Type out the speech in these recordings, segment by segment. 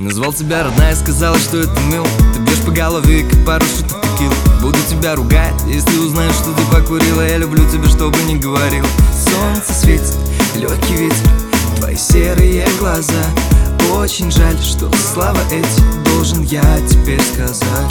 Назвал тебя родная, сказала, что это мил. Ты бьешь по голове, как пару шуток текил. Буду тебя ругать, если узнаешь, что ты покурила. Я люблю тебя, что бы ни говорил. Солнце светит, легкий ветер, твои серые глаза. Очень жаль, что слова эти должен я теперь сказать.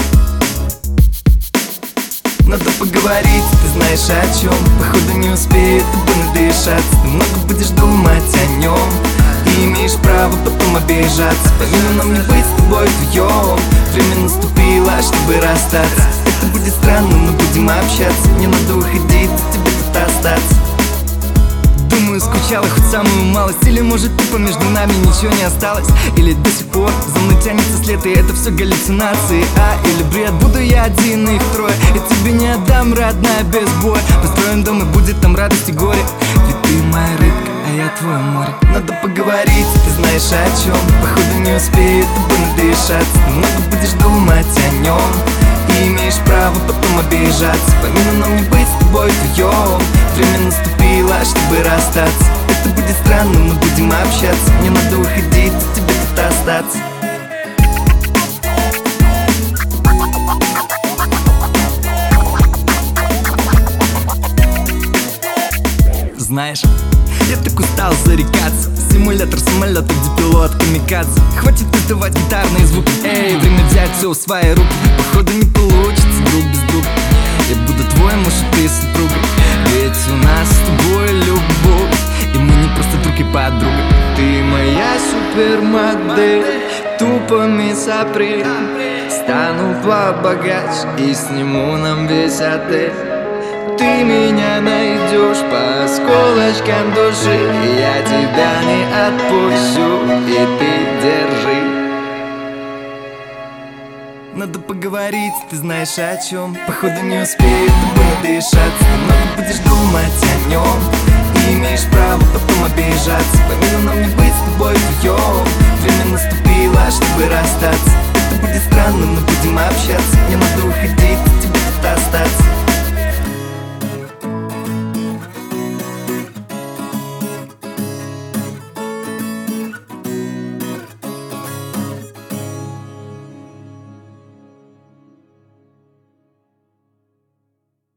Надо поговорить, ты знаешь о чем. Походу не успеет, ты бы надышаться. Ты много будешь думать о нем и имеешь право потом обижаться. Помимо нам не быть с тобой вдвоем. Время наступило, чтобы расстаться. Это будет странно, но будем общаться. Не надо уходить, а тебе тут остаться. Думаю, скучала хоть самую малость. Или может тупо между нами ничего не осталось. Или до сих пор за мной тянется след, и это все галлюцинации. Или бред, буду я один, и их трое. Я тебе не отдам, родная, без боя. Построим дом, и будет там радость и горе. Ведь ты моя рыбка, а я твое море. Надо поговорить, ты знаешь о чем. Походу не успеет, ты бы надышаться. Ты много будешь думать о нем и имеешь право потом обижаться. Помимо нам не быть с тобой вдвоем. Время наступило, чтобы расстаться. Это будет странно, но будем общаться. Не надо уходить, а тебе тут остаться. Знаешь, я так устал зарекаться. Симулятор самолета, где пилот камикадзе. Хватит издавать гитарные звуки. Эй, время взять все в свои руки. Походу не получится друг без друга. Я буду твой муж, и ты супруга. Ведь у нас с тобой любовь, и мы не просто друг и подруга. Ты моя супермодель, тупо мисс Апрель. Стану побогаче и сниму нам весь отель. Ты меня найдешь по осколочкам души, я тебя не отпущу, и ты держи. Надо поговорить, ты знаешь о чем. Походу не успеет, ты бы надышаться. Ты много будешь думать о нем и имеешь право потом обижаться. Помимо нам не быть с тобой вдвоем.